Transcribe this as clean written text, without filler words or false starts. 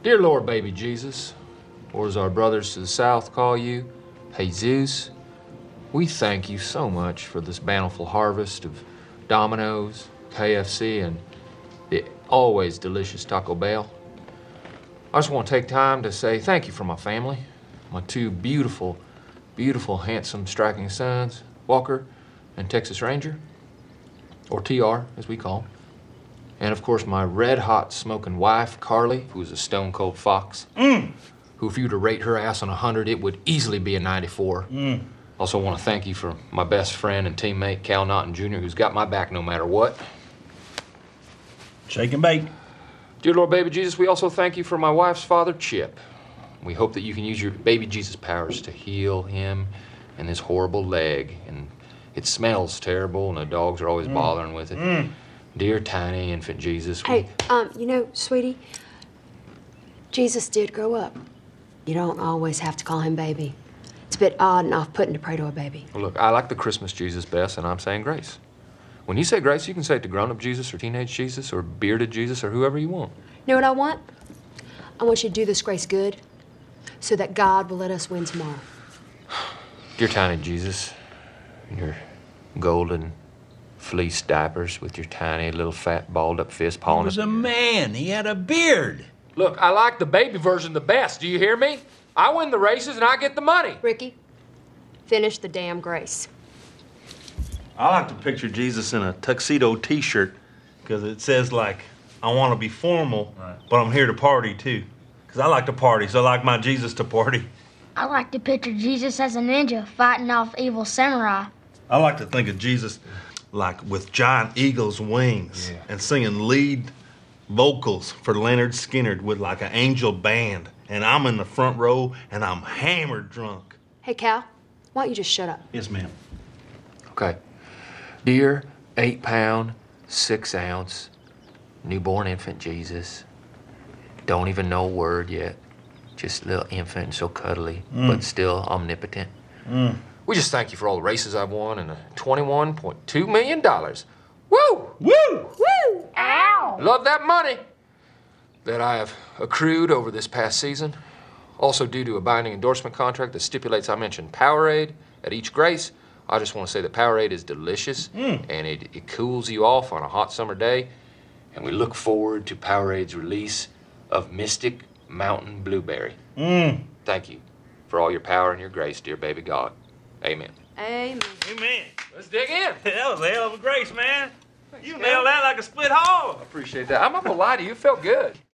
Dear Lord, baby Jesus, or as our brothers to the south call you, Jesus, we thank you so much for this bountiful harvest of Domino's, KFC, and the always delicious Taco Bell. I just want to take time to say thank you for my family, my two beautiful, handsome, striking sons, Walker and Texas Ranger, or TR, as we call him. And of course, my red-hot smoking wife, Carly, who's a stone-cold fox, who if you were to rate her ass on 100, it would easily be a 94. Also want to thank you for my best friend and teammate, Cal Naughton Jr., who's got my back no matter what. Shake and bake. Dear Lord, baby Jesus, we also thank you for my wife's father, Chip. We hope that you can use your baby Jesus powers to heal him and his horrible leg. And it smells terrible, and the dogs are always bothering with it. Dear tiny infant Jesus. Hey, sweetie, Jesus did grow up. You don't always have to call him baby. It's a bit odd and off-putting to pray to a baby. Well, look, I like the Christmas Jesus best, and I'm saying grace. When you say grace, you can say it to grown-up Jesus or teenage Jesus or bearded Jesus or whoever you want. You know what I want? I want you to do this grace good so that God will let us win tomorrow. Dear tiny Jesus, in your golden fleece diapers with your tiny little fat balled-up fist pawing. He was a man. He had a beard. Look, I like the baby version the best. Do you hear me? I win the races and I get the money. Ricky, finish the damn grace. I like to picture Jesus in a tuxedo T-shirt because it says, like, I want to be formal, but I'm here to party, too. Because I like to party, so I like my Jesus to party. I like to picture Jesus as a ninja fighting off evil samurai. I like to think of Jesus, like, with giant eagle's wings and singing lead vocals for Leonard Skinner with, like, an angel band. And I'm in the front row, and I'm hammered drunk. Hey, Cal, why don't you just shut up? Yes, ma'am. Okay. Dear 8-pound, 6-ounce, newborn infant Jesus, don't even know a word yet. Just a little infant and so cuddly, but still omnipotent. We just thank you for all the races I've won and the $21.2 million. Woo! Woo! Woo! Ow! Love that money that I have accrued over this past season. Also due to a binding endorsement contract that stipulates I mention Powerade at each grace. I just want to say that Powerade is delicious and it cools you off on a hot summer day. And we look forward to Powerade's release of Mystic Mountain Blueberry. Thank you for all your power and your grace, dear baby God. Amen. Amen. Amen. Let's dig in. That was a hell of a grace, man. You nailed that like a split hog. I appreciate that. I'm not going to lie to you. It felt good.